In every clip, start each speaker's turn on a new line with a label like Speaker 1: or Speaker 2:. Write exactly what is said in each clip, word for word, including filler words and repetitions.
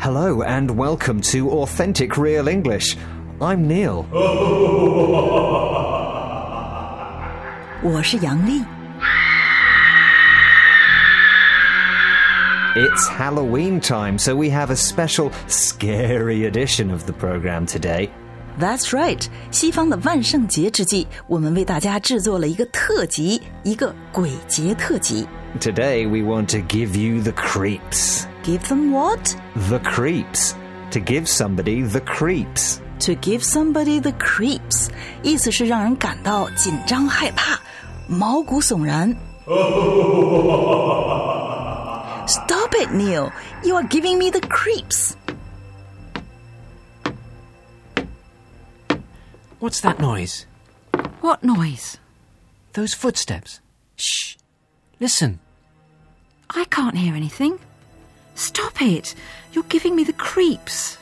Speaker 1: Hello and welcome to Authentic Real English. I'm Neil.
Speaker 2: 我是杨丽。
Speaker 1: It's Halloween time, so we have a special scary edition of the program today.
Speaker 2: That's right. 西方的万圣节之际，我们为大家制作了一个特辑，一个鬼节特辑。
Speaker 1: Today we want to give you the creeps.
Speaker 2: Give them what?
Speaker 1: The creeps. To give somebody the creeps.
Speaker 2: To give somebody the creeps. 意思是让人感到紧张害怕，毛骨悚然。Stop it, Neil. You are giving me the creeps.
Speaker 3: What's that noise?
Speaker 4: What noise?
Speaker 3: Those footsteps. Shh. Listen.
Speaker 4: I can't hear anything. Stop it. You're giving me the creeps.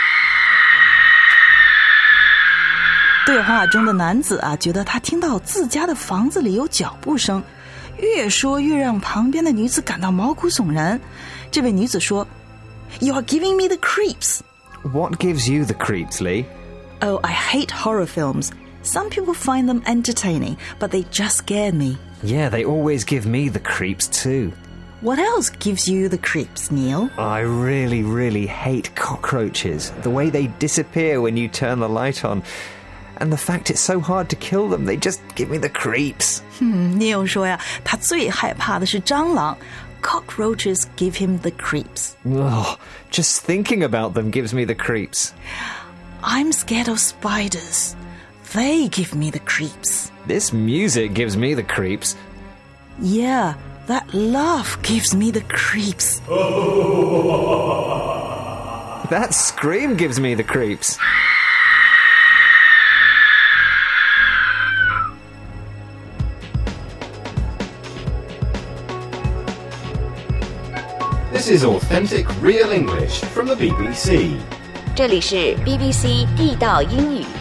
Speaker 2: 对话中的男子啊，觉得他听到自家的房子里有脚步声，越说越让旁边的女子感到毛骨悚然。这位女子说 You are giving me the creeps.
Speaker 1: What gives you the creeps, Lee?
Speaker 2: Oh, I hate horror films. Some people find them entertaining, but they just scare me.
Speaker 1: Yeah, they always give me the creeps too.
Speaker 2: What else gives you the creeps, Neil?
Speaker 1: I really, really hate cockroaches. The way they disappear when you turn the light on. And the fact it's so hard to kill them, they just give me the creeps.
Speaker 2: Hmm, Neil 说呀，他最害怕的是蟑螂。Cockroaches give him the creeps.
Speaker 1: Oh, just thinking about them gives me the creeps.
Speaker 2: I'm scared of spiders. They give me the creeps.
Speaker 1: This music gives me the creeps.
Speaker 2: Yeah, that laugh gives me the creeps.
Speaker 1: That scream gives me the creeps.
Speaker 5: This is Authentic Real English from the B B C.
Speaker 6: 这里是 B B C 地道英语。